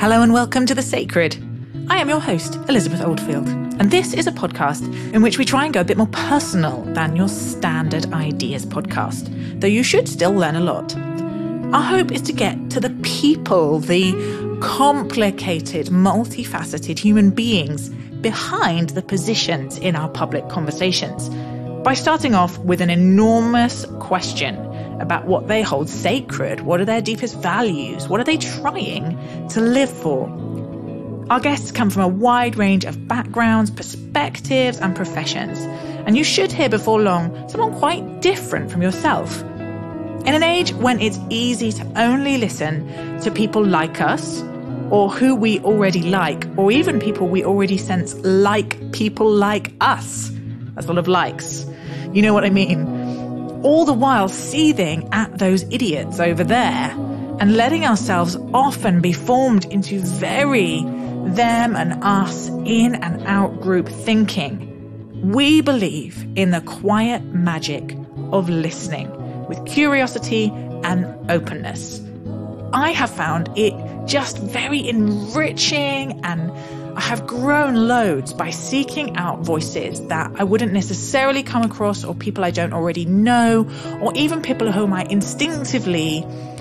Hello and welcome to The Sacred. I am your host, Elizabeth Oldfield, and this is a podcast in which we try and go a bit more personal than your standard ideas podcast, though you should still learn a lot. Our hope is to get to the people, the complicated, multifaceted human beings behind the positions in our public conversations, by starting off with an enormous question about what they hold sacred, what are their deepest values, what are they trying to live for. Our guests come from a wide range of backgrounds, perspectives and professions, and you should hear before long someone quite different from yourself. In an age when it's easy to only listen to people like us, or who we already like, or even people we already sense like people like us. That's a lot of likes. You know what I mean? All the while seething at those idiots over there and letting ourselves often be formed into very them and us, in and out group thinking. We believe in the quiet magic of listening with curiosity and openness. I have found it just very enriching, and I have grown loads by seeking out voices that I wouldn't necessarily come across, or people I don't already know, or even people whom I instinctively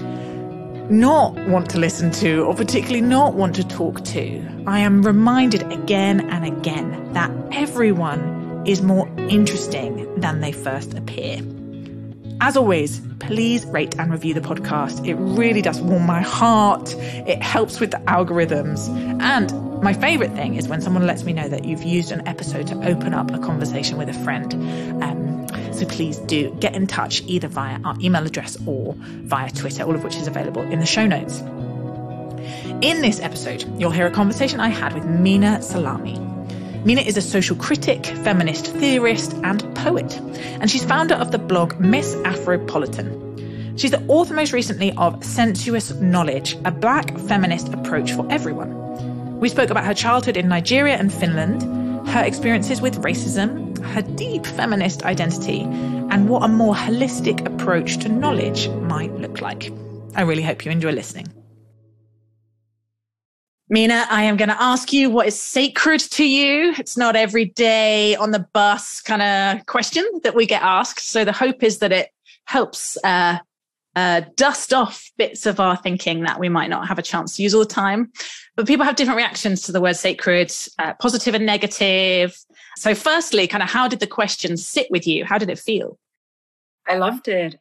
not want to listen to, or particularly not want to talk to. I am reminded again and again that everyone is more interesting than they first appear. As always, please rate and review the podcast. It really does warm my heart. It helps with the algorithms. And my favorite thing is when someone lets me know that you've used an episode to open up a conversation with a friend. So please do get in touch either via our email address or via Twitter, all of which is available in the show notes. In this episode, you'll hear a conversation I had with Meena Salami. Meena is a social critic, feminist theorist, and poet, and she's founder of the blog Miss Afropolitan. She's the author most recently of Sensuous Knowledge, a Black feminist approach for everyone. We spoke about her childhood in Nigeria and Finland, her experiences with racism, her deep feminist identity, and what a more holistic approach to knowledge might look like. I really hope you enjoy listening. Meena, I am going to ask you what is sacred to you. It's not every day on the bus kind of question that we get asked. So the hope is that it helps dust off bits of our thinking that we might not have a chance to use all the time. But people have different reactions to the word sacred, positive and negative. So firstly, kind of how did the question sit with you? How did it feel? I loved it.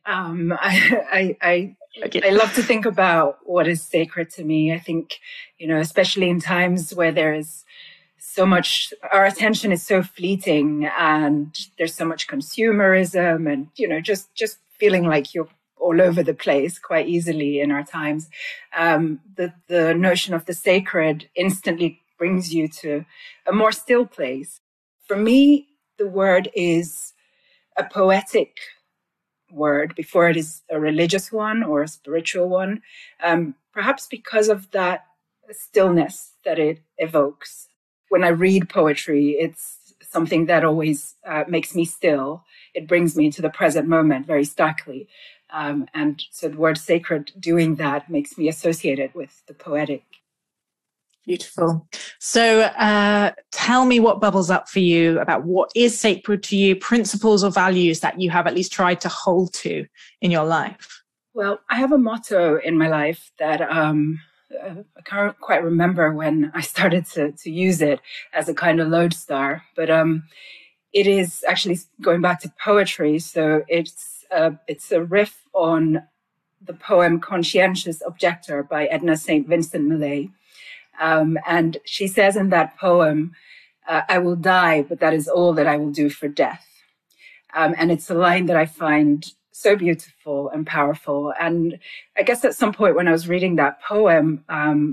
I love to think about what is sacred to me. I think, especially in times where there is so much, our attention is so fleeting and there's so much consumerism and, just feeling like you're all over the place quite easily in our times. The notion of the sacred instantly brings you to a more still place. For me, the word is a poetic word before it is a religious one or a spiritual one, perhaps because of that stillness that it evokes. When I read poetry, it's something that always makes me still. It brings me into the present moment very starkly. And so the word sacred doing that makes me associate it with the poetic. Beautiful. So tell me what bubbles up for you about what is sacred to you, principles or values that you have at least tried to hold to in your life. Well, I have a motto in my life that I can't quite remember when I started to use it as a kind of lodestar, but it is actually going back to poetry. So it's a riff on the poem Conscientious Objector by Edna St. Vincent Millay. And she says in that poem, I will die, but that is all that I will do for death. And it's a line that I find so beautiful and powerful. And I guess at some point when I was reading that poem,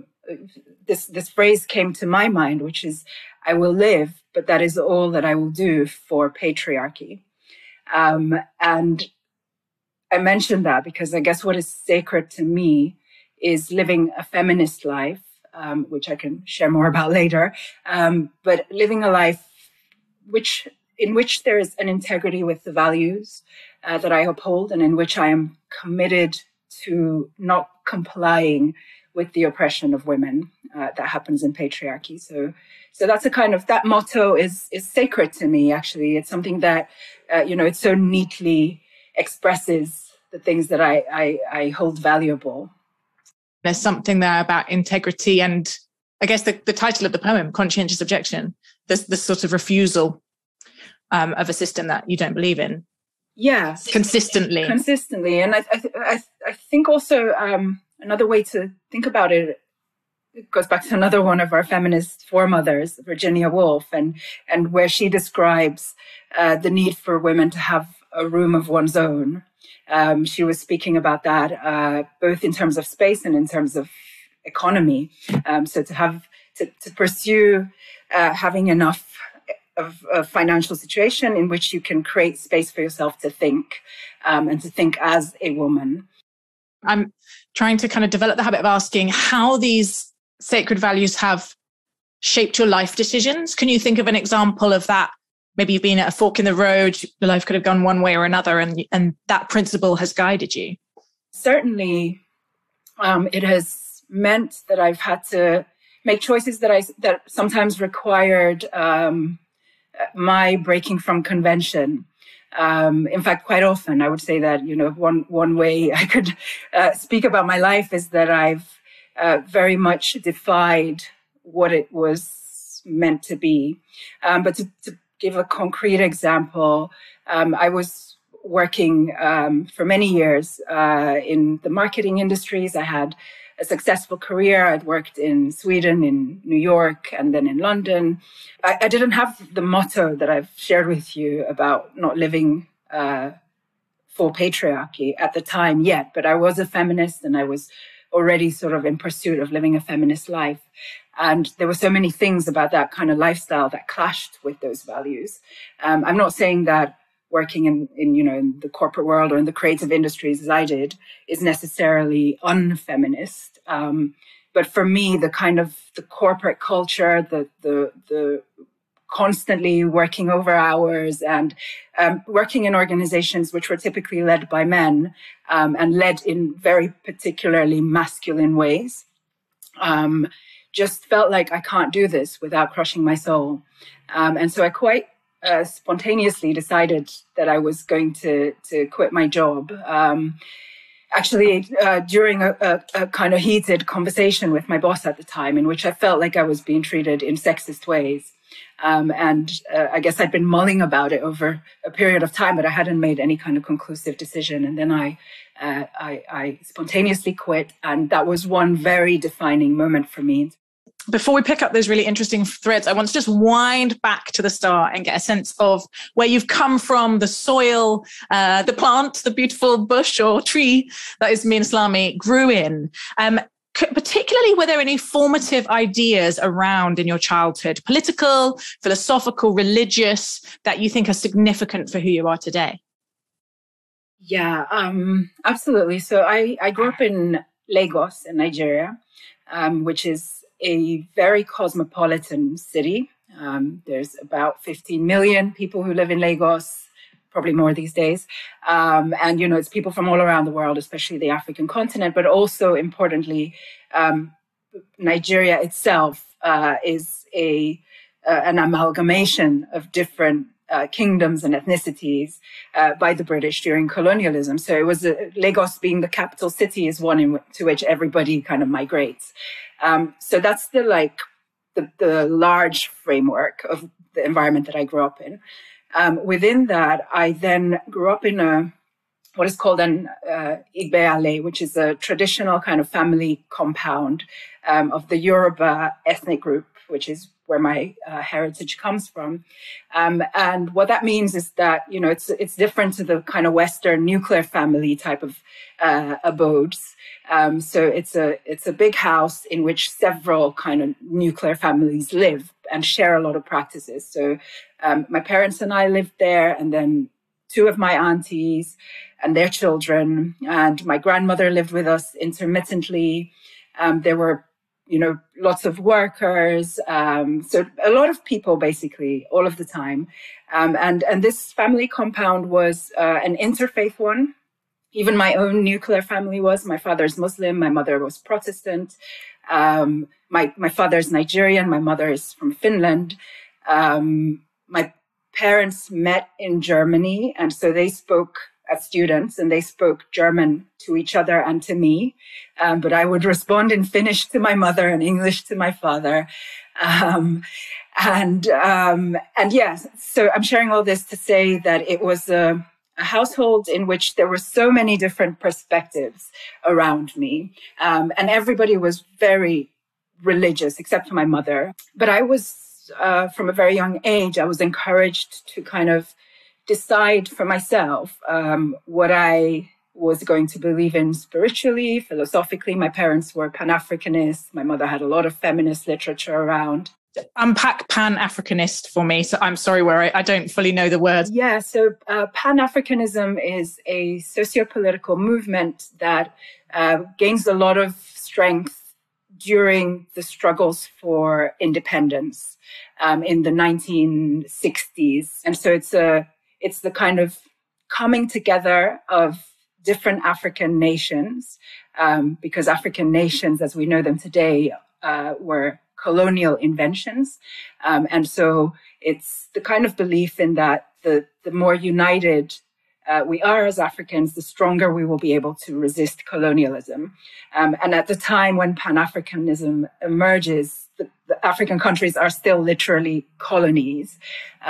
this phrase came to my mind, which is, I will live, but that is all that I will do for patriarchy. And I mentioned that because I guess what is sacred to me is living a feminist life, which I can share more about later, but living a life in which there is an integrity with the values that I uphold and in which I am committed to not complying with the oppression of women. that happens in patriarchy. So that's a kind of, that motto is sacred to me, actually. It's something that, it so neatly expresses the things that I hold valuable. There's something there about integrity and I guess the title of the poem, Conscientious Objection, this sort of refusal of a system that you don't believe in. Yeah. Consistently. And I think also another way to think about it goes back to another one of our feminist foremothers, Virginia Woolf, and where she describes the need for women to have a room of one's own. She was speaking about that both in terms of space and in terms of economy. So to pursue having enough of a financial situation in which you can create space for yourself to think and to think as a woman. I'm trying to kind of develop the habit of asking how these sacred values have shaped your life decisions. Can you think of an example of that? Maybe you've been at a fork in the road, your life could have gone one way or another, and that principle has guided you. Certainly, it has meant that I've had to make choices that sometimes required my breaking from convention. In fact, quite often, I would say that, one way I could speak about my life is that I've very much defied what it was meant to be. But to give a concrete example, I was working for many years in the marketing industries. I had a successful career. I'd worked in Sweden, in New York, and then in London. I didn't have the motto that I've shared with you about not living for patriarchy at the time yet, but I was a feminist and I was already sort of in pursuit of living a feminist life. And there were so many things about that kind of lifestyle that clashed with those values. I'm not saying that working in the corporate world or in the creative industries as I did is necessarily unfeminist. But for me, the kind of the corporate culture, the constantly working over hours and working in organizations which were typically led by men and led in very particularly masculine ways, just felt like I can't do this without crushing my soul. And so I quite spontaneously decided that I was going to quit my job. Actually, during a kind of heated conversation with my boss at the time, in which I felt like I was being treated in sexist ways. And I guess I'd been mulling about it over a period of time, but I hadn't made any kind of conclusive decision. And then I spontaneously quit. And that was one very defining moment for me. Before we pick up those really interesting threads, I want to just wind back to the start and get a sense of where you've come from, the soil, the plant, the beautiful bush or tree that Ismene Islami grew in. Particularly, were there any formative ideas around in your childhood, political, philosophical, religious, that you think are significant for who you are today? Yeah, absolutely. So I grew up in Lagos in Nigeria, which is a very cosmopolitan city. There's about 15 million people who live in Lagos, probably more these days. And, it's people from all around the world, especially the African continent, but also importantly, Nigeria itself is an amalgamation of different kingdoms and ethnicities by the British during colonialism. So it was Lagos being the capital city is one to which everybody kind of migrates. So that's the large framework of the environment that I grew up in. Within that, I then grew up in what is called an Igbeale, which is a traditional kind of family compound of the Yoruba ethnic group, which is where my heritage comes from. And what that means is that, it's different to the kind of Western nuclear family type of abodes. So it's a big house in which several kind of nuclear families live and share a lot of practices. So my parents and I lived there, and then two of my aunties and their children, and my grandmother lived with us intermittently. There were, lots of workers. So a lot of people basically all of the time. And this family compound was an interfaith one. Even my own nuclear family was. My father's Muslim, my mother was Protestant. My father's Nigerian. My mother is from Finland. My parents met in Germany, and so they spoke as students, and they spoke German to each other and to me. But I would respond in Finnish to my mother and English to my father. And yes, so I'm sharing all this to say that it was a household in which there were so many different perspectives around me. And everybody was very religious, except for my mother. But I was, from a very young age, I was encouraged to kind of decide for myself what I was going to believe in spiritually, philosophically. My parents were Pan-Africanists. My mother had a lot of feminist literature around. Unpack Pan-Africanist for me. So I'm sorry where I don't fully know the words. Yeah, so Pan-Africanism is a socio-political movement that gains a lot of strength during the struggles for independence in the 1960s. And so it's the kind of coming together of different African nations, because African nations, as we know them today, were colonial inventions. And so it's the kind of belief in that the more united we are as Africans, the stronger we will be able to resist colonialism. And at the time when Pan-Africanism emerges, the African countries are still literally colonies.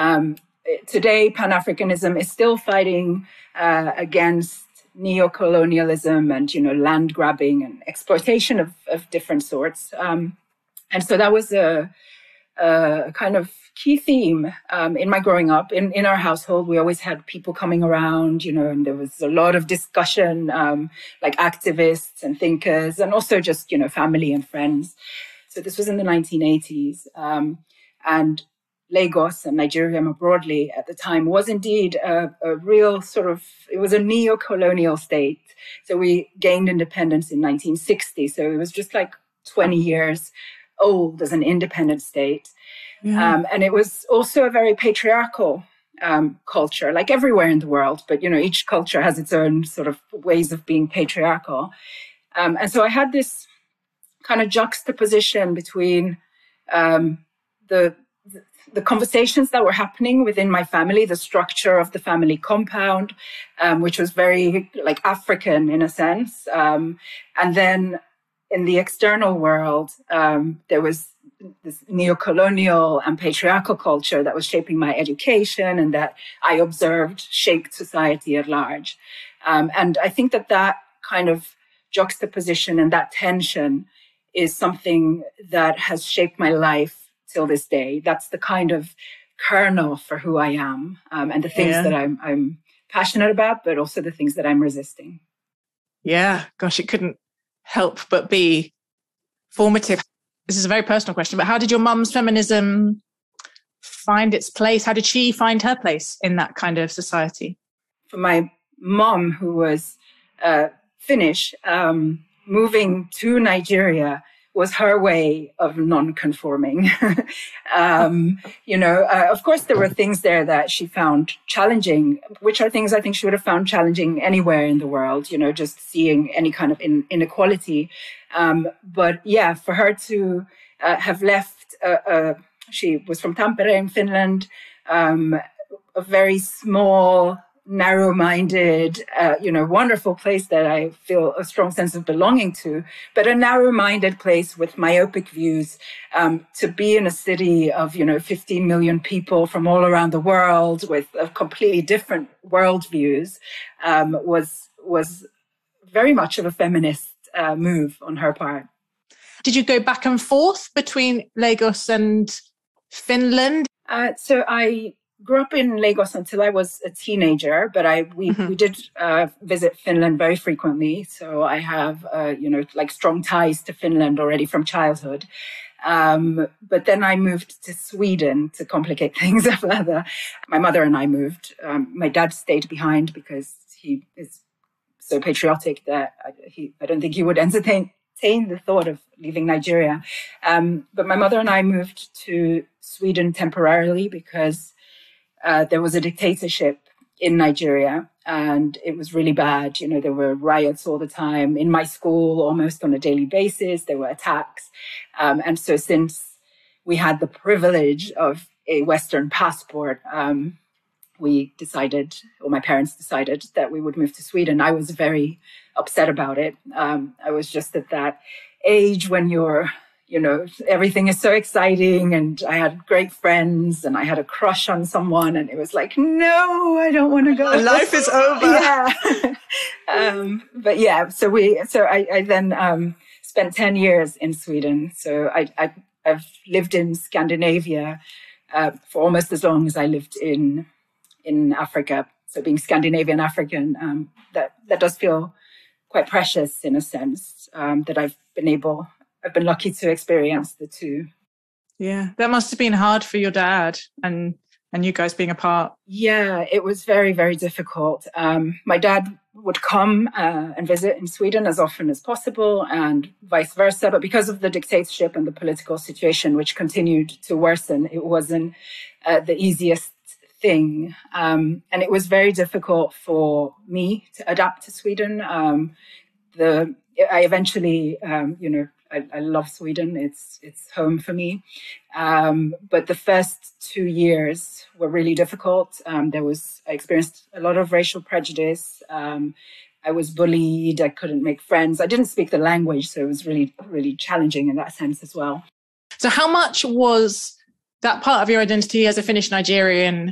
Today, Pan-Africanism is still fighting against neo-colonialism and, land grabbing and exploitation of different sorts. And so that was a kind of key theme in my growing up. In our household, we always had people coming around, and there was a lot of discussion, like activists and thinkers, and also just, family and friends. So this was in the 1980s. And Lagos and Nigeria more broadly at the time was indeed a real it was a neo-colonial state. So we gained independence in 1960. So it was just like 20 years old as an independent state. Yeah. And it was also a very patriarchal culture, like everywhere in the world. But, each culture has its own sort of ways of being patriarchal. And so I had this kind of juxtaposition between the conversations that were happening within my family, the structure of the family compound, which was very like African in a sense. And then in the external world, there was this neo-colonial and patriarchal culture that was shaping my education and that I observed shaped society at large. And I think that kind of juxtaposition and that tension is something that has shaped my life till this day. That's the kind of kernel for who I am, and the things that I'm passionate about, but also the things that I'm resisting. Yeah, gosh, it couldn't help but be formative. This is a very personal question, but how did your mum's feminism find its place? How did she find her place in that kind of society? For my mom, who was Finnish, moving to Nigeria was her way of non-conforming. Of course, there were things there that she found challenging, which are things I think she would have found challenging anywhere in the world, just seeing any kind of inequality. But yeah, for her to have left, she was from Tampere in Finland, a very small, narrow-minded, wonderful place that I feel a strong sense of belonging to, but a narrow-minded place with myopic views, to be in a city of, 15 million people from all around the world with completely different worldviews, was very much of a feminist move on her part. Did you go back and forth between Lagos and Finland? So I grew up in Lagos until I was a teenager, but we did visit Finland very frequently. So I have, strong ties to Finland already from childhood. But then I moved to Sweden to complicate things further. My mother and I moved. My dad stayed behind because he is so patriotic that I don't think he would entertain the thought of leaving Nigeria. But my mother and I moved to Sweden temporarily because there was a dictatorship in Nigeria. and it was really bad. You know, there were riots all the time in my school, almost on a daily basis. There were attacks. And so since we had the privilege of a Western passport, we decided, or my parents decided, that we would move to Sweden. I was very upset about it. I was just at that age when everything is so exciting, and I had great friends and I had a crush on someone, and it was like, no, I don't want to go. Life is over. Yeah. But yeah, so I then spent 10 years in Sweden. So I've lived in Scandinavia for almost as long as I lived in Africa. So being Scandinavian African, that does feel quite precious in a sense, that I've been lucky to experience the two. Yeah, that must have been hard for your dad and you guys being apart. Yeah, it was very, very difficult. My dad would come and visit in Sweden as often as possible, and vice versa. But because of the dictatorship and the political situation, which continued to worsen, it wasn't the easiest thing. And it was very difficult for me to adapt to Sweden. I eventually, I love Sweden. It's home for me. But the first 2 years were really difficult. I experienced a lot of racial prejudice. I was bullied. I couldn't make friends. I didn't speak the language, so it was really, really challenging in that sense as well. So how much was that part of your identity as a Finnish Nigerian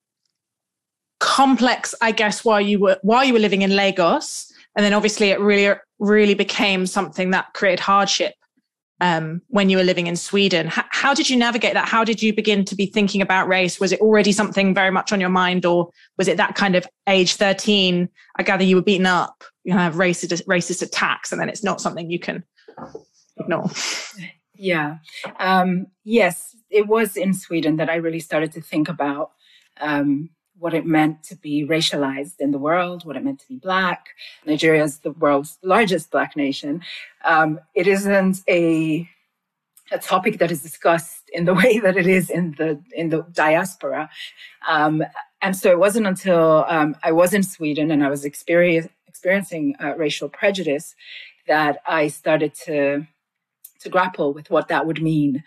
complex, I guess, while you were living in Lagos? And then obviously it really, really became something that created hardship when you were living in Sweden. How did you navigate that? How did you begin to be thinking about race? Was it already something very much on your mind, or was it that kind of age 13? I gather you were beaten up, you have racist attacks, and then it's not something you can ignore. Yeah. Yes, it was in Sweden that I really started to think about what it meant to be racialized in the world, what it meant to be Black. Nigeria is the world's largest Black nation. It isn't a topic that is discussed in the way that it is in the diaspora. And so it wasn't until I was in Sweden and I was experiencing racial prejudice that I started to grapple with what that would mean.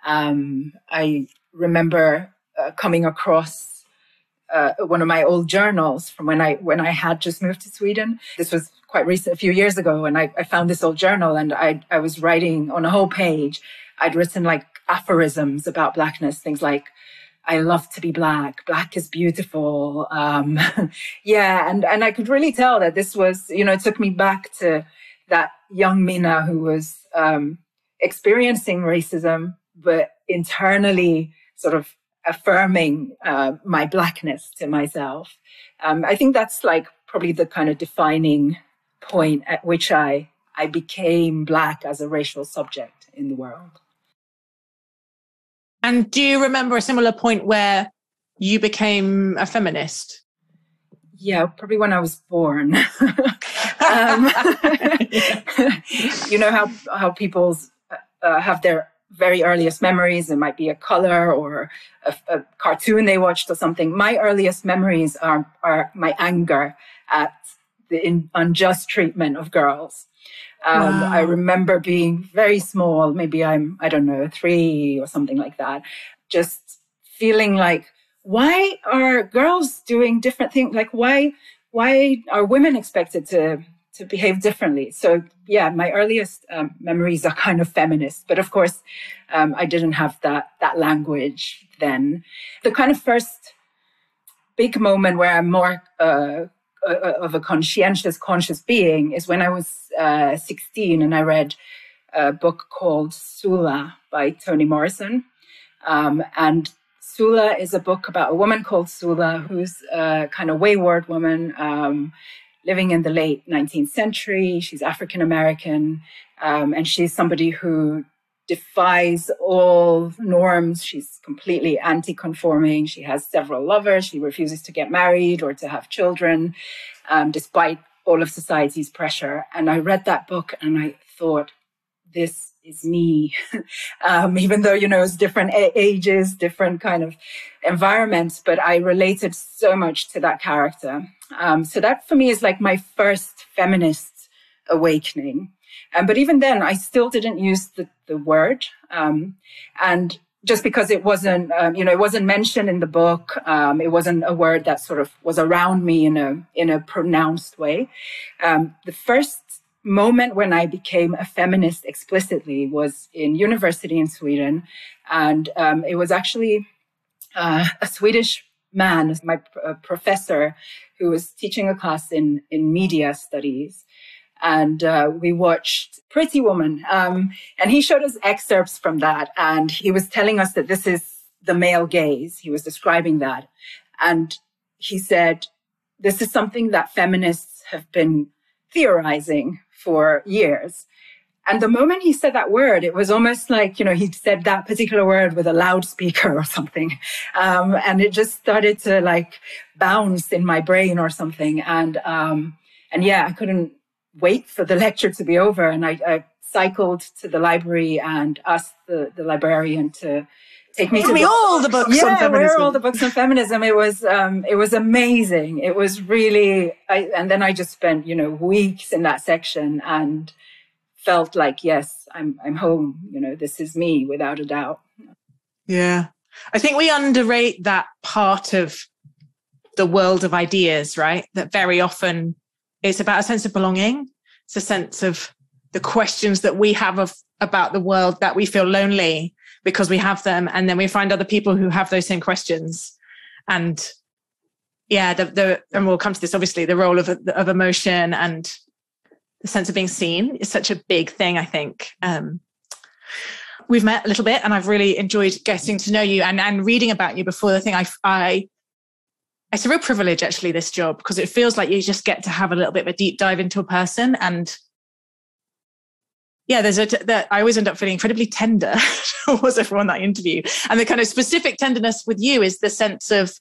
I remember coming across one of my old journals from when I had just moved to Sweden. This was quite recent, a few years ago, and I found this old journal, and I was writing on a whole page. I'd written like aphorisms about Blackness, things like, I love to be Black. Black is beautiful. Yeah, and I could really tell that this was, it took me back to that young Mina who was experiencing racism, but internally sort of affirming my Blackness to myself. I think that's like probably the kind of defining point at which I became Black as a racial subject in the world. And do you remember a similar point where you became a feminist? Yeah, probably when I was born. You know how people have their very earliest memories. It might be a color or a cartoon they watched or something. My earliest memories are my anger at the unjust treatment of girls. Wow. I remember being very small, maybe I don't know, 3 or something like that, just feeling like, why are girls doing different things? Like, why are women expected to behave differently? So yeah, my earliest memories are kind of feminist, but of course, I didn't have that language then. The kind of first big moment where I'm more of a conscious being is when I was 16 and I read a book called Sula by Toni Morrison. And Sula is a book about a woman called Sula, who's a kind of wayward woman living in the late 19th century. She's African-American, and she's somebody who defies all norms. She's completely anti-conforming. She has several lovers. She refuses to get married or to have children, despite all of society's pressure. And I read that book and I thought, this is me. Even though, it's different ages, different kind of environments, but I related so much to that character. So that for me is like my first feminist awakening. But even then, I still didn't use the word. And just because it wasn't, it wasn't mentioned in the book, it wasn't a word that sort of was around me in a pronounced way. The first moment when I became a feminist explicitly was in university in Sweden. And it was actually a Swedish man, my professor, who was teaching a class in media studies. And we watched Pretty Woman. And he showed us excerpts from that. And he was telling us that this is the male gaze. He was describing that. And he said, this is something that feminists have been theorizing for years. And the moment he said that word, it was almost like, he said that particular word with a loudspeaker or something. And it just started to like bounce in my brain or something. And yeah, I couldn't wait for the lecture to be over. And I cycled to the library and asked the librarian to take me to all the books on feminism. Where are all the books on feminism? It was amazing. It was really, and then I just spent, weeks in that section and felt like, yes, I'm home. This is me without a doubt. Yeah. I think we underrate that part of the world of ideas, right? That very often it's about a sense of belonging. It's a sense of the questions that we have about the world, that we feel lonely because we have them. And then we find other people who have those same questions. And yeah, and we'll come to this, obviously, the role of emotion and the sense of being seen is such a big thing, I think. We've met a little bit and I've really enjoyed getting to know you and reading about you before the thing. It's a real privilege, actually, this job, because it feels like you just get to have a little bit of a deep dive into a person. And yeah, I always end up feeling incredibly tender towards everyone that I interview. And the kind of specific tenderness with you is the sense of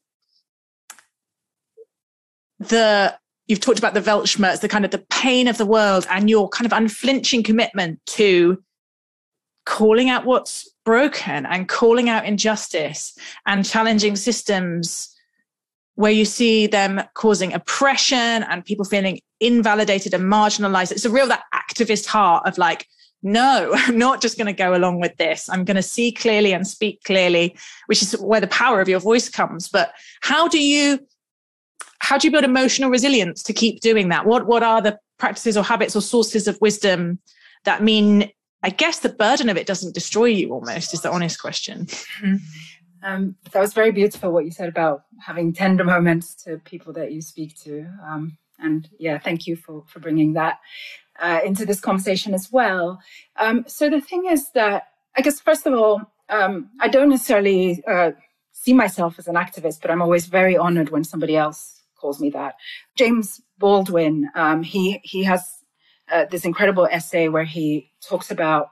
you've talked about the Weltschmerz, the kind of the pain of the world, and your kind of unflinching commitment to calling out what's broken and calling out injustice and challenging systems where you see them causing oppression and people feeling invalidated and marginalized. It's a real that activist heart of like, no, I'm not just going to go along with this. I'm going to see clearly and speak clearly, which is where the power of your voice comes. But how do you build emotional resilience to keep doing that? What are the practices or habits or sources of wisdom that mean, I guess the burden of it doesn't destroy you almost, is the honest question. Mm-hmm. That was very beautiful what you said about having tender moments to people that you speak to. And yeah, thank you for bringing that into this conversation as well. So the thing is that, I guess, first of all, I don't necessarily see myself as an activist, but I'm always very honored when somebody else calls me that. James Baldwin, he has this incredible essay where he talks about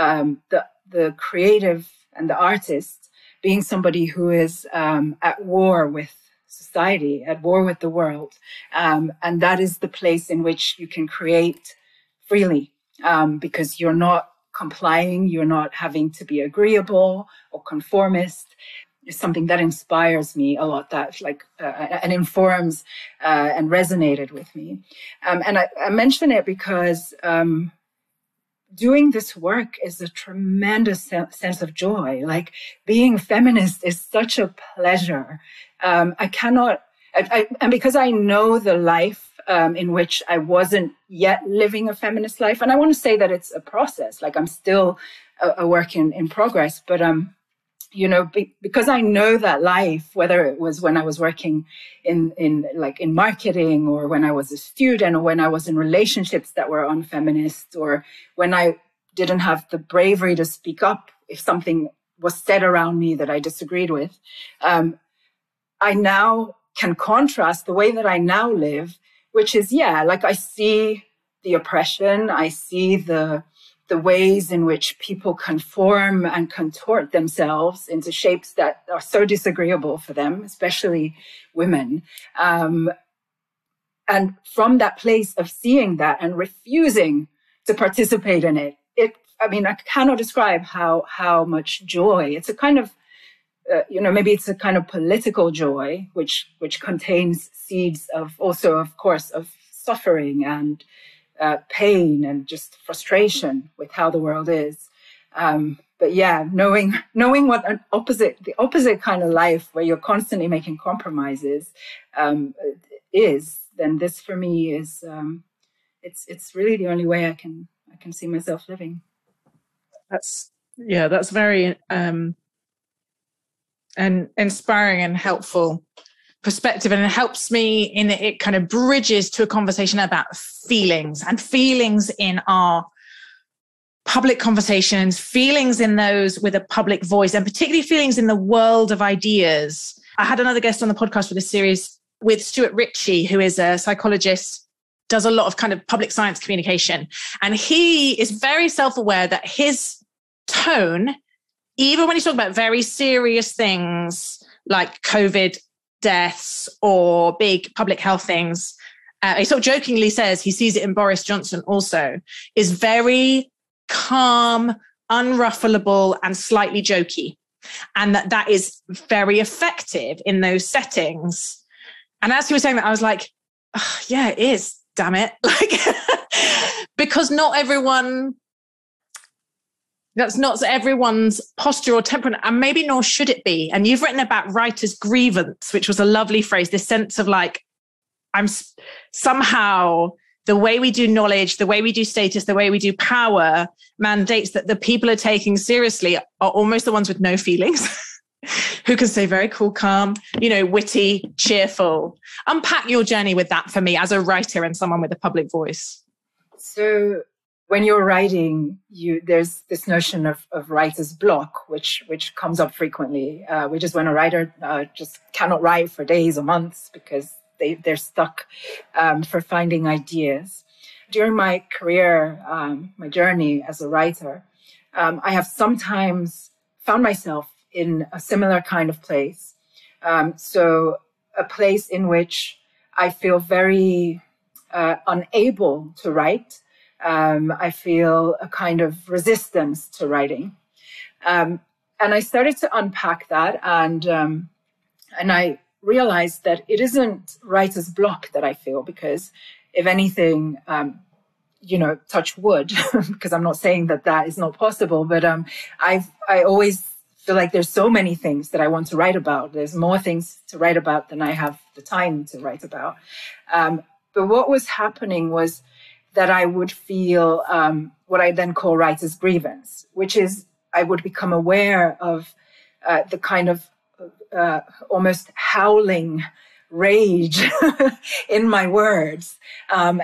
the creative and the artist being somebody who is at war with society, at war with the world. And that is the place in which you can create freely because you're not complying, you're not having to be agreeable or conformist. Is something that inspires me a lot, that and informs and resonated with me. And I mention it because doing this work is a tremendous sense of joy. Like being feminist is such a pleasure. And because I know the life in which I wasn't yet living a feminist life, and I want to say that it's a process, like I'm still a work in progress, but because I know that life, whether it was when I was working in marketing or when I was a student or when I was in relationships that were unfeminist or when I didn't have the bravery to speak up if something was said around me that I disagreed with, I now can contrast the way that I now live, which is, I see the oppression, I see the ways in which people conform and contort themselves into shapes that are so disagreeable for them, especially women. And from that place of seeing that and refusing to participate in it, I cannot describe how much joy. It's a kind of maybe it's a kind of political joy, which contains seeds of also, of course, of suffering and pain and just frustration with how the world is. But yeah, knowing what the opposite kind of life where you're constantly making compromises is, then this for me is it's really the only way I can see myself living. That's very and inspiring and helpful perspective, and it helps me in it kind of bridges to a conversation about feelings in our public conversations, feelings in those with a public voice, and particularly feelings in the world of ideas. I had another guest on the podcast for this series with Stuart Ritchie, who is a psychologist, does a lot of kind of public science communication. And he is very self-aware that his tone, even when he's talking about very serious things like COVID deaths or big public health things, he sort of jokingly says he sees it in Boris Johnson also, is very calm, unruffleable, and slightly jokey. And that is very effective in those settings. And as he was saying that, I was like, oh, yeah, it is, damn it. Because that's not everyone's posture or temperament, and maybe nor should it be. And you've written about writer's grievance, which was a lovely phrase, this sense of like, I'm somehow the way we do knowledge, the way we do status, the way we do power mandates that the people are taking seriously are almost the ones with no feelings, who can stay very cool, calm, witty, cheerful. Unpack your journey with that for me as a writer and someone with a public voice. So when you're writing, there's this notion of writer's block, which comes up frequently, which is when a writer just cannot write for days or months because they're stuck for finding ideas. During my career, my journey as a writer, I have sometimes found myself in a similar kind of place. So a place in which I feel very unable to write. I feel a kind of resistance to writing. And I started to unpack that, and I realized that it isn't writer's block that I feel, because if anything, touch wood, because I'm not saying that is not possible, but I always feel like there's so many things that I want to write about. There's more things to write about than I have the time to write about. But what was happening was that I would feel what I then call writer's grievance, which is I would become aware of the kind of almost howling rage in my words. I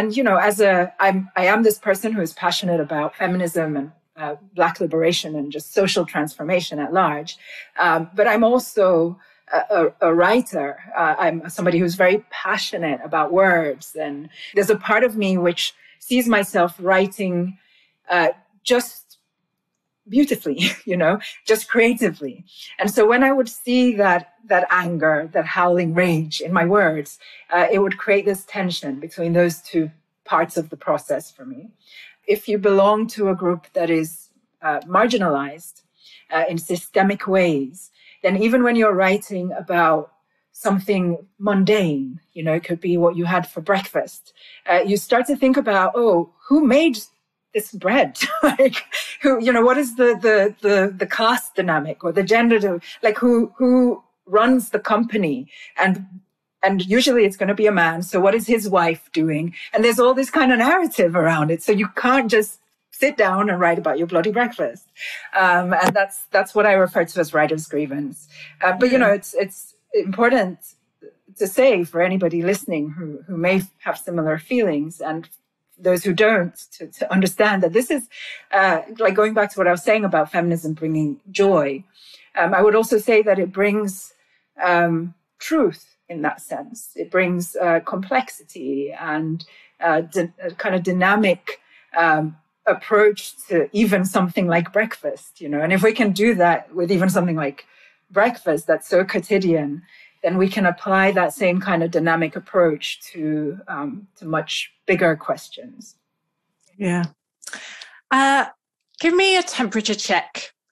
am this person who is passionate about feminism and Black liberation and just social transformation at large. But I'm also a writer. I'm somebody who's very passionate about words. And there's a part of me which sees myself writing just beautifully, just creatively. And so when I would see that anger, that howling rage in my words, it would create this tension between those two parts of the process for me. If you belong to a group that is marginalized in systemic ways, then even when you're writing about something mundane, it could be what you had for breakfast, you start to think about, who made this bread? Like, what is the class dynamic or the gender, who runs the company? And usually it's going to be a man. So what is his wife doing? And there's all this kind of narrative around it. So you can't just sit down and write about your bloody breakfast. And that's what I refer to as writer's grievance. But it's important to say for anybody listening who may have similar feelings, and those who don't, to understand that this is going back to what I was saying about feminism bringing joy. I would also say that it brings truth in that sense. It brings complexity and a kind of dynamic approach to even something like breakfast, And if we can do that with even something like breakfast that's so quotidian, then we can apply that same kind of dynamic approach to much bigger questions. Yeah. Give me a temperature check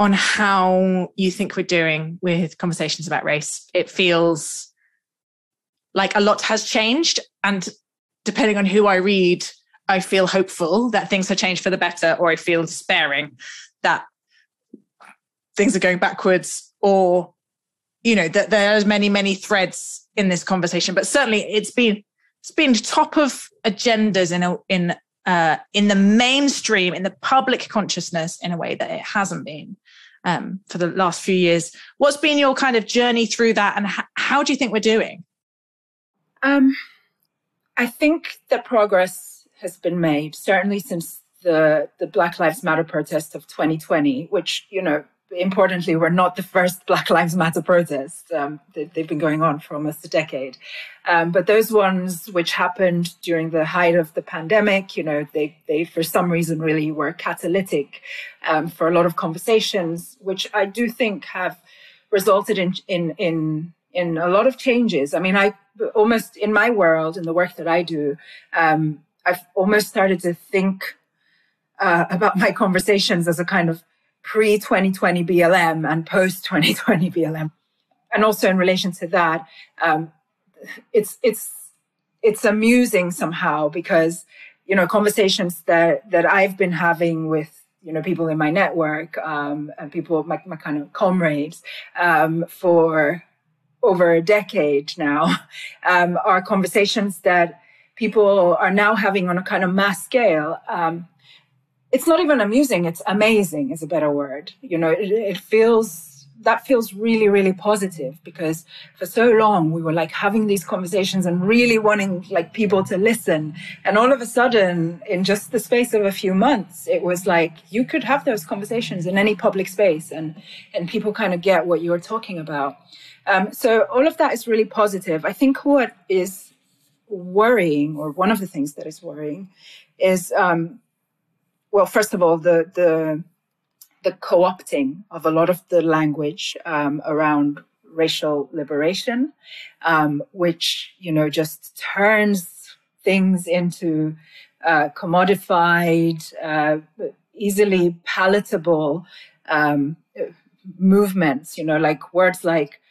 on how you think we're doing with conversations about race. It feels like a lot has changed. And depending on who I read, I feel hopeful that things have changed for the better, or I feel despairing that things are going backwards, or, you know, that there's many, many threads in this conversation. But certainly it's been top of agendas in the mainstream, in the public consciousness, in a way that it hasn't been for the last few years. What's been your kind of journey through that, and how do you think we're doing? I think that progress has been made, certainly since the Black Lives Matter protest of 2020, which, you know, importantly, were not the first Black Lives Matter protests. They've been going on for almost a decade. But those ones which happened during the height of the pandemic, you know, they for some reason really were catalytic for a lot of conversations, which I do think have resulted in a lot of changes. I mean, I almost, in my world, in the work that I do, I've almost started to think about my conversations as a kind of pre-2020 BLM and post-2020 BLM. And also in relation to that, it's amusing somehow because, you know, conversations that I've been having with, you know, people in my network and people, my kind of comrades for over a decade now, are conversations that people are now having on a kind of mass scale. It's not even amusing, it's amazing is a better word. You know, that feels really, really positive, because for so long we were like having these conversations and really wanting like people to listen. And all of a sudden, in just the space of a few months, it was like you could have those conversations in any public space and people kind of get what you're talking about. So all of that is really positive. I think what is worrying, or one of the things that is worrying, is well, first of all, the co-opting of a lot of the language around racial liberation, which, you know, just turns things into commodified, easily palatable movements, you know, like words like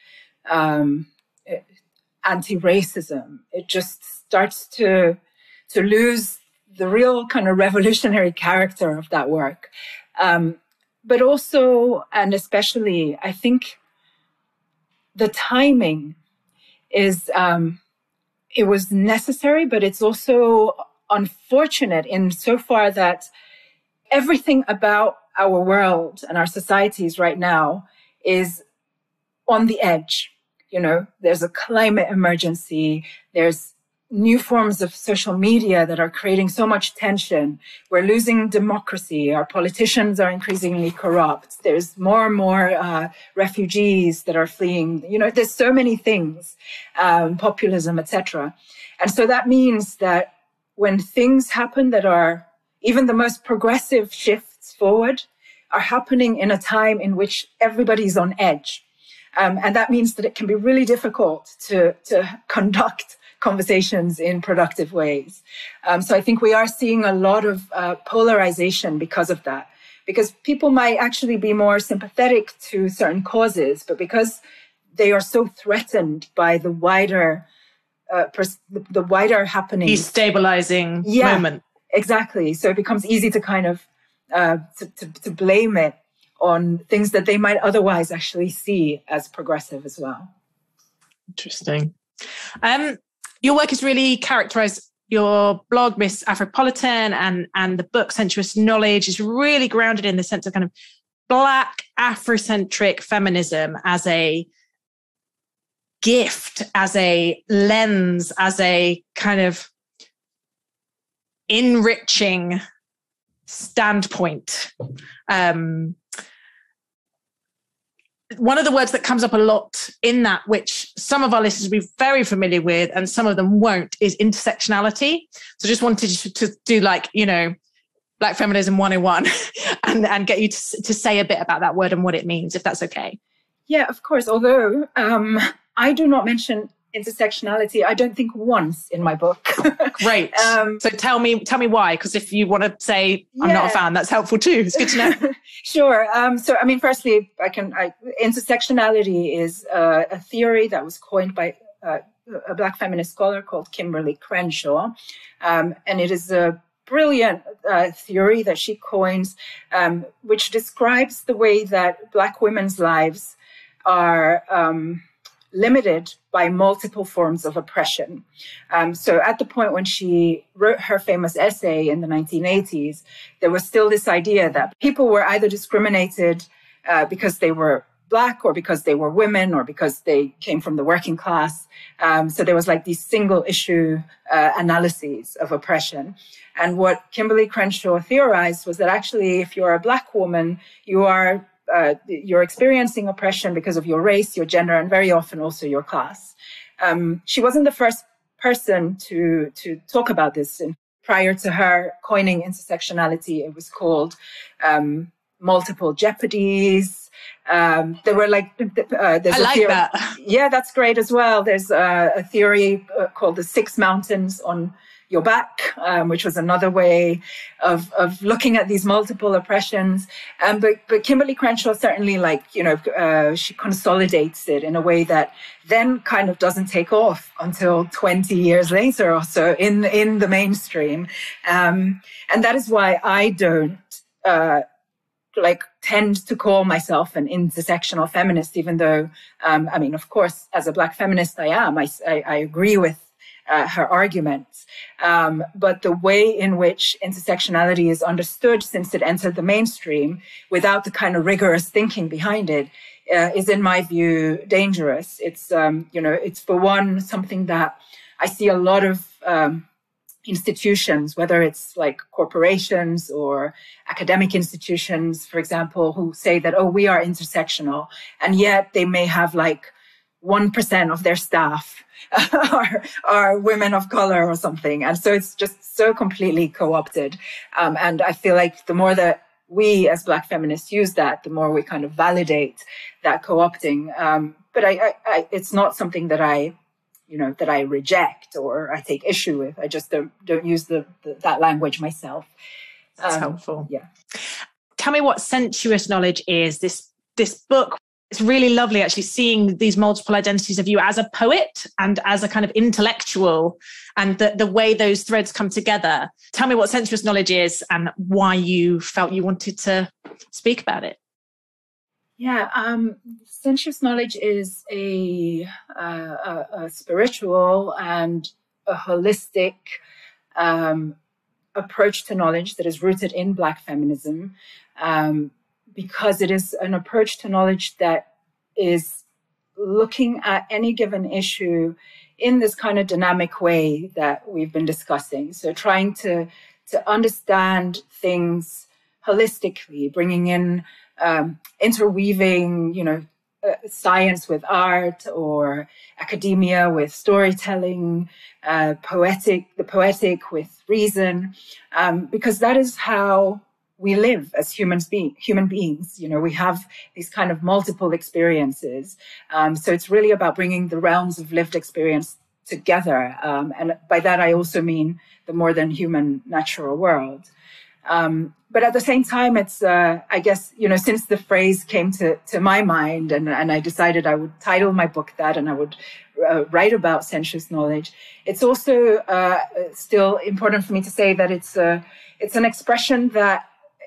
anti-racism. It just starts to lose the real kind of revolutionary character of that work. But also, and especially, I think the timing is, it was necessary, but it's also unfortunate in so far that everything about our world and our societies right now is on the edge. You know, there's a climate emergency, there's new forms of social media that are creating so much tension. We're losing democracy. Our politicians are increasingly corrupt. There's more and more refugees that are fleeing. You know, there's so many things, populism, etc. And so that means that when things happen that are even the most progressive shifts forward are happening in a time in which everybody's on edge. And that means that it can be really difficult to conduct conversations in productive ways. So I think we are seeing a lot of polarization because of that, because people might actually be more sympathetic to certain causes, but because they are so threatened by the wider happening. Destabilizing moment. Exactly. So it becomes easy to kind of to blame it on things that they might otherwise actually see as progressive as well. Interesting. Your work is really characterized, your blog, Miss Afropolitan, and the book, Sensuous Knowledge, is really grounded in the sense of kind of Black Afrocentric feminism as a gift, as a lens, as a kind of enriching standpoint. One of the words that comes up a lot in that, which some of our listeners will be very familiar with and some of them won't, is intersectionality. So just wanted to do like, you know, Black Feminism 101 and get you to say a bit about that word and what it means, if that's okay. Yeah, of course. Although I do not mention intersectionality, I don't think once in my book. Great. So tell me why, because if you want to say I'm not a fan, that's helpful too. It's good to know. Sure. So, I mean, firstly, intersectionality is a theory that was coined by a Black feminist scholar called Kimberly Crenshaw. And it is a brilliant theory that she coins, which describes the way that Black women's lives are limited by multiple forms of oppression. So at the point when she wrote her famous essay in the 1980s, there was still this idea that people were either discriminated because they were Black or because they were women or because they came from the working class. So there was like these single issue analyses of oppression. And what Kimberly Crenshaw theorized was that actually, if you're a Black woman, you're experiencing oppression because of your race, your gender, and very often also your class. She wasn't the first person to talk about this. And prior to her coining intersectionality, it was called multiple jeopardies. There were there's I like theory, that. Yeah, that's great as well. There's a theory called the 6 mountains on your back, which was another way of looking at these multiple oppressions. But Kimberly Crenshaw certainly she consolidates it in a way that then kind of doesn't take off until 20 years later or so in the mainstream. And that is why I don't tend to call myself an intersectional feminist, even though, of course, as a Black feminist, I am. I agree with her arguments. But the way in which intersectionality is understood since it entered the mainstream without the kind of rigorous thinking behind it is, in my view, dangerous. It's, it's for one, something that I see a lot of institutions, whether it's like corporations or academic institutions, for example, who say that, oh, we are intersectional. And yet they may have 1% of their staff are women of color or something. And so it's just so completely co-opted. And I feel like the more that we as Black feminists use that, the more we kind of validate that co-opting. But it's not something that I reject or I take issue with. I just don't use that language myself. That's helpful. Yeah. Tell me what sensuous knowledge is. This book, it's really lovely actually seeing these multiple identities of you as a poet and as a kind of intellectual, and the way those threads come together. Tell me what sensuous knowledge is and why you felt you wanted to speak about it. Yeah, sensuous knowledge is a spiritual and a holistic approach to knowledge that is rooted in Black feminism, because it is an approach to knowledge that is looking at any given issue in this kind of dynamic way that we've been discussing. So trying to understand things holistically, bringing in interweaving, science with art or academia with storytelling, the poetic with reason, because that is how we live as human beings. We have these kind of multiple experiences. So it's really about bringing the realms of lived experience together. And by that, I also mean the more than human natural world. But at the same time, it's, I guess, since the phrase came to my mind and I decided I would title my book that and I would write about sensuous knowledge, it's also still important for me to say that it's an expression that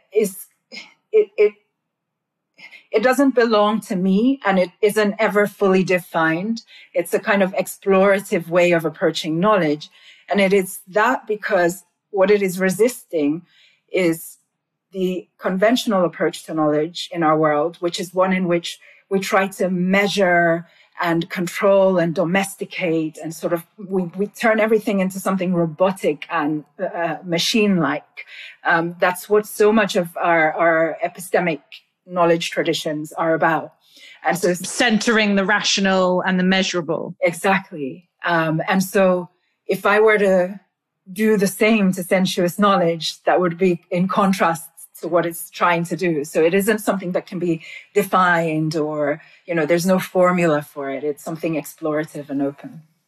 it doesn't belong to me and it isn't ever fully defined. It's a kind of explorative way of approaching knowledge. And it is that because what it is resisting is the conventional approach to knowledge in our world, which is one in which we try to measure and control and domesticate and sort of we turn everything into something robotic and machine-like. That's what so much of our epistemic knowledge traditions are about. And so centering the rational and the measurable. Exactly. And so if I were to do the same to sensuous knowledge, that would be in contrast to what it's trying to do. So it isn't something that can be defined or, there's no formula for it. It's something explorative and open.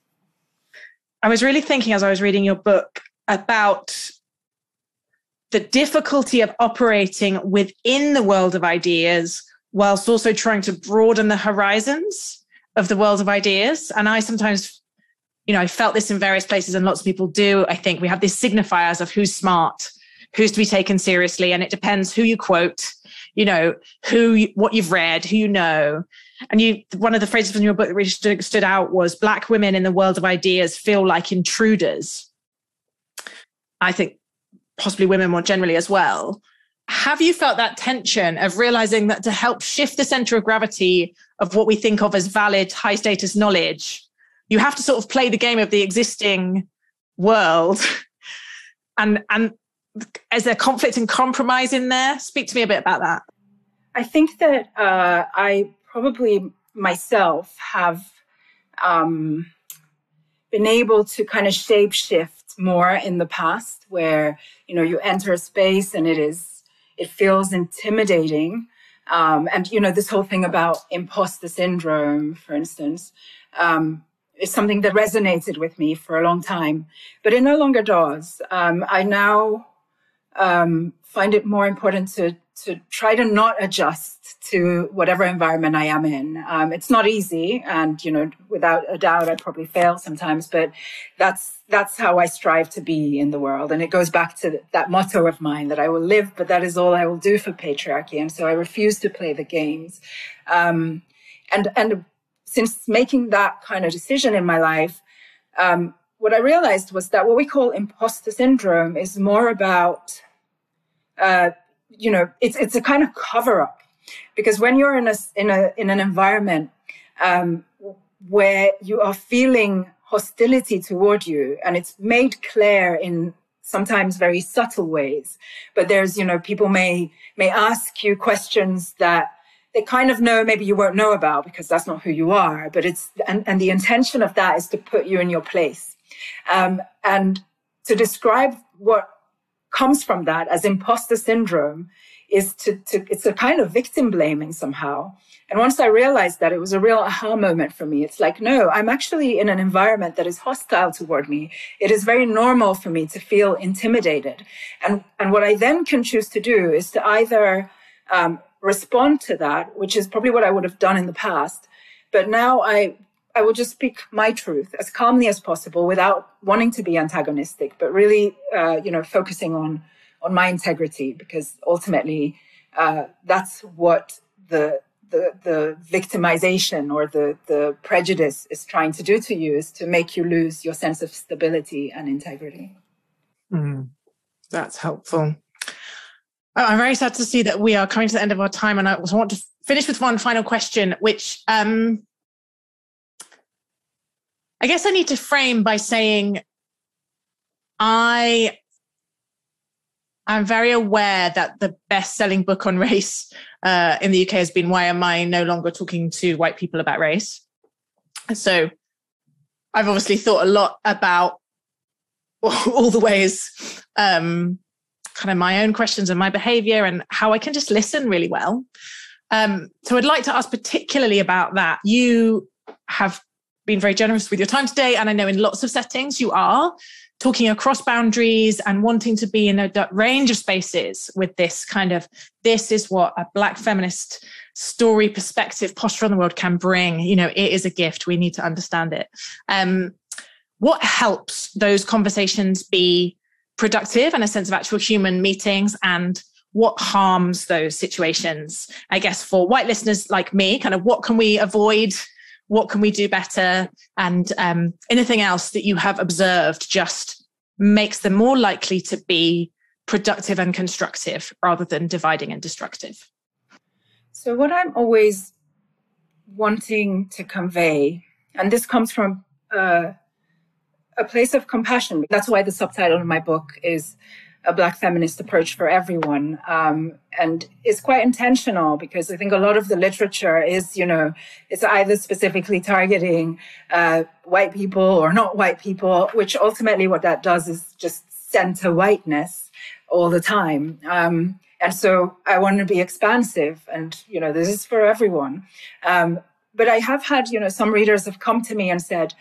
I was really thinking as I was reading your book about the difficulty of operating within the world of ideas whilst also trying to broaden the horizons of the world of ideas. And I sometimes, I felt this in various places, and lots of people do. I think we have these signifiers of who's smart, who's to be taken seriously. And it depends who you quote, what you've read, who you know. And one of the phrases from your book that really stood out was Black women in the world of ideas feel like intruders. I think possibly women more generally as well. Have you felt that tension of realizing that to help shift the center of gravity of what we think of as valid, high status knowledge, you have to sort of play the game of the existing world? And is there conflict and compromise in there? Speak to me a bit about that. I think that I probably myself have been able to kind of shape shift more in the past, where you enter a space and it feels intimidating, and this whole thing about imposter syndrome, for instance, is something that resonated with me for a long time, but it no longer does. I now find it more important to try to not adjust to whatever environment I am in. It's not easy, and without a doubt, I probably fail sometimes. But that's how I strive to be in the world, and it goes back to that motto of mine that I will live, but that is all I will do for patriarchy. And so I refuse to play the games. And since making that kind of decision in my life, what I realized was that what we call imposter syndrome is more about it's a kind of cover up, because when you're in an environment where you are feeling hostility toward you, and it's made clear in sometimes very subtle ways, but there's people may ask you questions that they kind of know maybe you won't know about because that's not who you are, but and the intention of that is to put you in your place, and to describe what comes from that as imposter syndrome is it's a kind of victim blaming somehow. And once I realized that, it was a real aha moment for me. It's like, no, I'm actually in an environment that is hostile toward me. It is very normal for me to feel intimidated. And what I then can choose to do is to either respond to that, which is probably what I would have done in the past. But now I will just speak my truth as calmly as possible without wanting to be antagonistic, but really, focusing on my integrity, because ultimately that's what the victimization or the prejudice is trying to do to you, is to make you lose your sense of stability and integrity. That's helpful. I'm very sad to see that we are coming to the end of our time, and I also want to finish with one final question, which I guess I need to frame by saying I'm very aware that the best-selling book on race in the UK has been Why Am I No Longer Talking to White People About Race? So I've obviously thought a lot about all the ways, kind of my own questions and my behavior and how I can just listen really well. So I'd like to ask particularly about that. You have been very generous with your time today, and I know in lots of settings you are talking across boundaries and wanting to be in a range of spaces with this is what a Black feminist story, perspective, posture on the world can bring. It is a gift. We need to understand it. What helps those conversations be productive and a sense of actual human meetings, and what harms those situations? I guess for white listeners like me, kind of what can we avoid? What can we do better? And anything else that you have observed just makes them more likely to be productive and constructive rather than dividing and destructive? So what I'm always wanting to convey, and this comes from a place of compassion. That's why the subtitle of my book is A Black Feminist Approach for Everyone. And it's quite intentional, because I think a lot of the literature is, it's either specifically targeting white people or not white people, which ultimately what that does is just center whiteness all the time. And so I want to be expansive, and, this is for everyone. But I have had, some readers have come to me and said,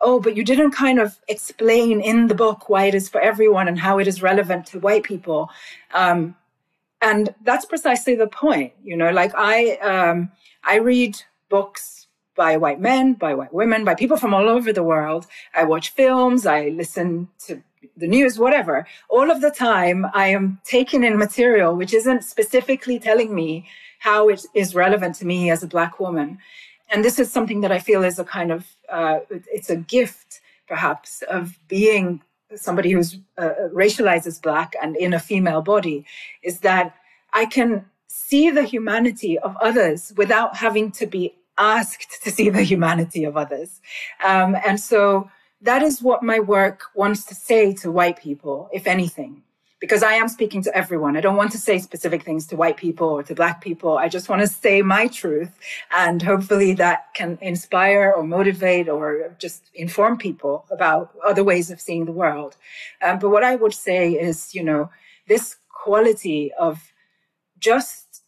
oh, but you didn't kind of explain in the book why it is for everyone and how it is relevant to white people. And that's precisely the point, like I read books by white men, by white women, by people from all over the world. I watch films, I listen to the news, whatever. All of the time, I am taking in material which isn't specifically telling me how it is relevant to me as a Black woman. And this is something that I feel is a kind of, it's a gift, perhaps, of being somebody who's racialized as Black and in a female body, is that I can see the humanity of others without having to be asked to see the humanity of others. And so that is what my work wants to say to white people, if anything, because I am speaking to everyone. I don't want to say specific things to white people or to Black people. I just want to say my truth, and hopefully that can inspire or motivate or just inform people about other ways of seeing the world. But what I would say is, this quality of just,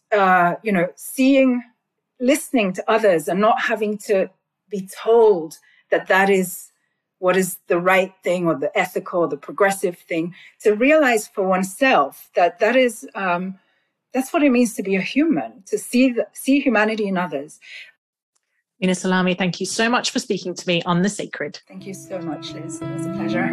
listening to others and not having to be told that is what is the right thing or the ethical or the progressive thing, to realize for oneself that is, that's what it means to be a human, to see humanity in others. Mina Salami, thank you so much for speaking to me on The Sacred. Thank you so much, Liz. It was a pleasure.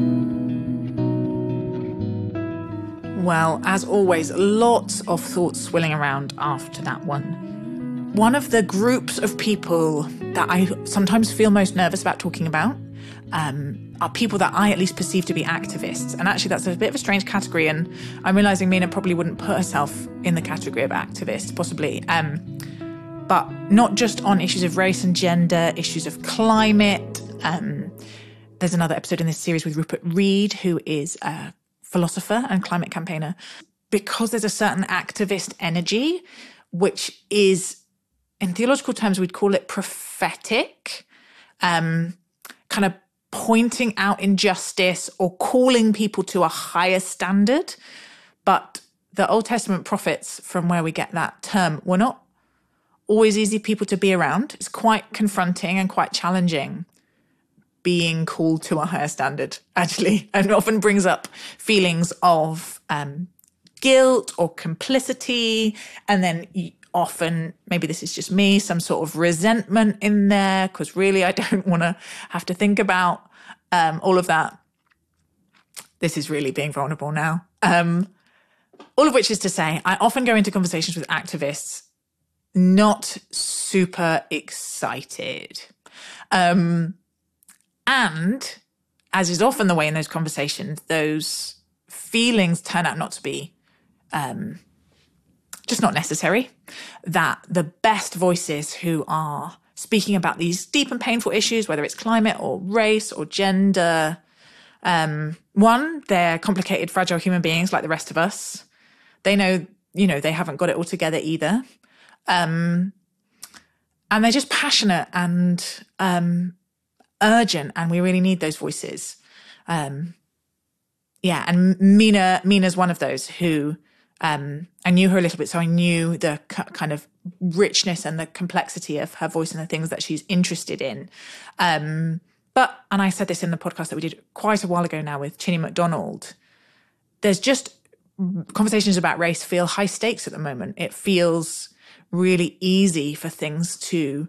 Well, as always, lots of thoughts swirling around after that one. One of the groups of people that I sometimes feel most nervous about talking about are people that I at least perceive to be activists. And actually, that's a bit of a strange category. And I'm realising Mina probably wouldn't put herself in the category of activist, possibly. But not just on issues of race and gender, issues of climate. There's another episode in this series with Rupert Read, who is a philosopher and climate campaigner. Because there's a certain activist energy, which is, in theological terms, we'd call it prophetic, kind of pointing out injustice or calling people to a higher standard. But the Old Testament prophets, from where we get that term, were not always easy people to be around. It's quite confronting and quite challenging being called to a higher standard, actually. And it often brings up feelings of guilt or complicity. And then often, maybe this is just me, some sort of resentment in there, because really I don't want to have to think about all of that. This is really being vulnerable now. All of which is to say, I often go into conversations with activists not super excited. And as is often the way in those conversations, those feelings turn out not to be just not necessary. That the best voices who are speaking about these deep and painful issues, whether it's climate or race or gender, one, they're complicated, fragile human beings like the rest of us. They know, they haven't got it all together either. And they're just passionate and urgent, and we really need those voices. And Mina's one of those who, I knew her a little bit, so I knew the kind of richness and the complexity of her voice and the things that she's interested in. And I said this in the podcast that we did quite a while ago now with Chinny MacDonald, there's just conversations about race feel high stakes at the moment. It feels really easy for things to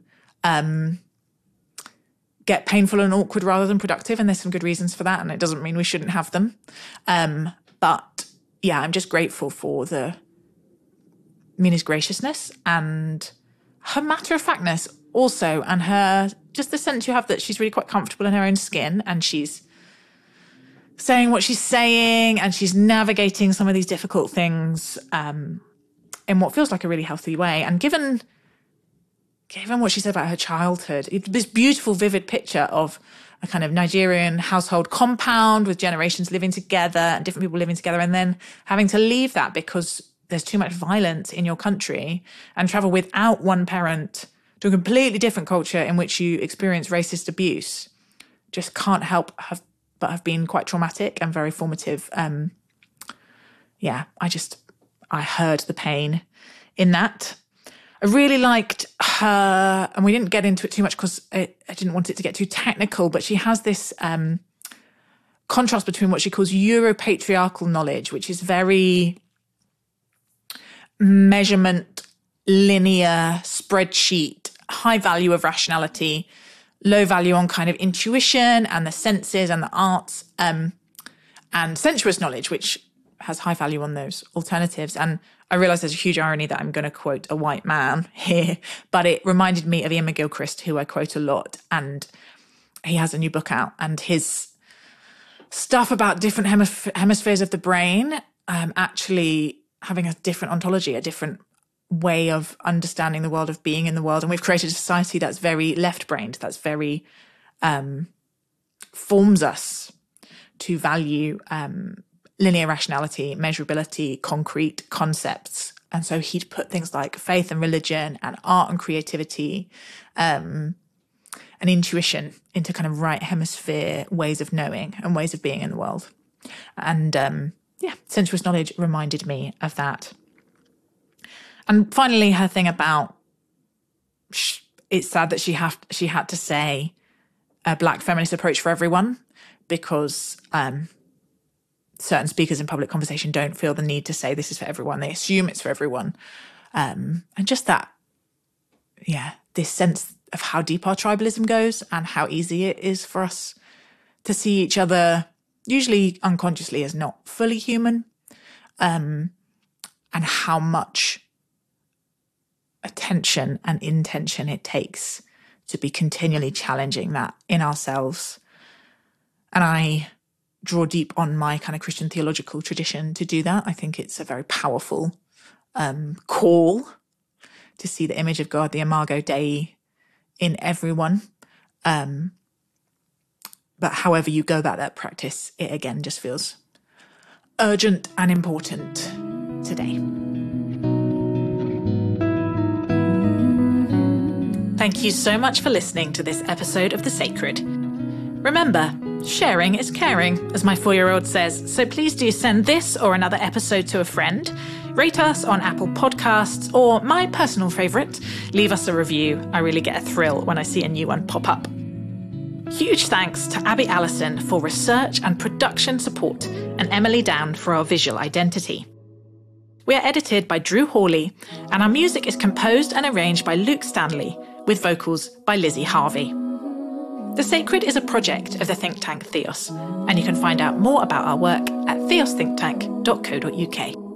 get painful and awkward rather than productive. And there's some good reasons for that. And it doesn't mean we shouldn't have them. But yeah, I'm just grateful for Mina's graciousness and her matter-of-factness also, and her, just the sense you have that she's really quite comfortable in her own skin, and she's saying what she's saying, and she's navigating some of these difficult things in what feels like a really healthy way. And given what she said about her childhood, this beautiful, vivid picture of a kind of Nigerian household compound with generations living together and different people living together, and then having to leave that because there's too much violence in your country, and travel without one parent to a completely different culture in which you experience racist abuse, just can't help but have been quite traumatic and very formative. I heard the pain in that. I really liked her, and we didn't get into it too much because I didn't want it to get too technical, but she has this contrast between what she calls Euro-patriarchal knowledge, which is very measurement, linear, spreadsheet, high value of rationality, low value on kind of intuition and the senses and the arts, and sensuous knowledge, which has high value on those alternatives. And I realise there's a huge irony that I'm going to quote a white man here, but it reminded me of Ian McGilchrist, who I quote a lot, and he has a new book out, and his stuff about different hemispheres of the brain actually having a different ontology, a different way of understanding the world, of being in the world. And we've created a society that's very left-brained, that's very forms us to value linear rationality, measurability, concrete concepts. And so he'd put things like faith and religion and art and creativity and intuition into kind of right hemisphere ways of knowing and ways of being in the world. And sensuous knowledge reminded me of that. And finally, her thing about it's sad that she had to say a Black feminist approach for everyone, because certain speakers in public conversation don't feel the need to say this is for everyone. They assume it's for everyone. And just that, this sense of how deep our tribalism goes and how easy it is for us to see each other, usually unconsciously, as not fully human, and how much attention and intention it takes to be continually challenging that in ourselves. And I draw deep on my kind of Christian theological tradition to do that. I think it's a very powerful call to see the image of God, the Imago Dei, in everyone. But however you go about that practice, it again just feels urgent and important today. Thank you so much for listening to this episode of The Sacred. Remember, sharing is caring, as my 4-year-old says, so please do send this or another episode to a friend, rate us on Apple Podcasts, or my personal favourite, leave us a review. I really get a thrill when I see a new one pop up. Huge thanks to Abby Allison for research and production support, and Emily Down for our visual identity. We are edited by Drew Hawley, and our music is composed and arranged by Luke Stanley, with vocals by Lizzie Harvey. The Sacred is a project of the think tank Theos, and you can find out more about our work at theosthinktank.co.uk.